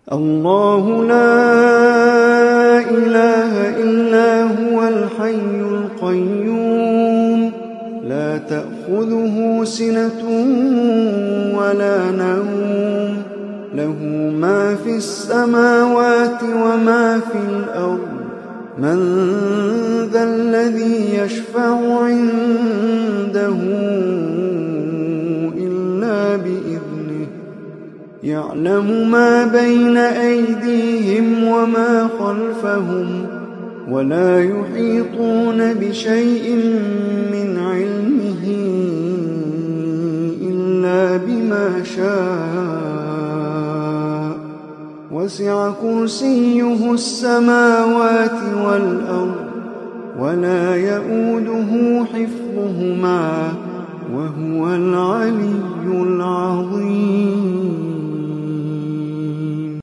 الله لا إله إلا هو الحي القيوم لا تأخذه سنة ولا نوم له ما في السماوات وما في الأرض من ذا الذي يشفع عنده إلا بإذنه يعلم ما بين أيديهم وما خلفهم ولا يحيطون بشيء من علمه إلا بما شاء وسع كرسيه السماوات والأرض ولا يؤوده حفظهما وهو العلي العظيم.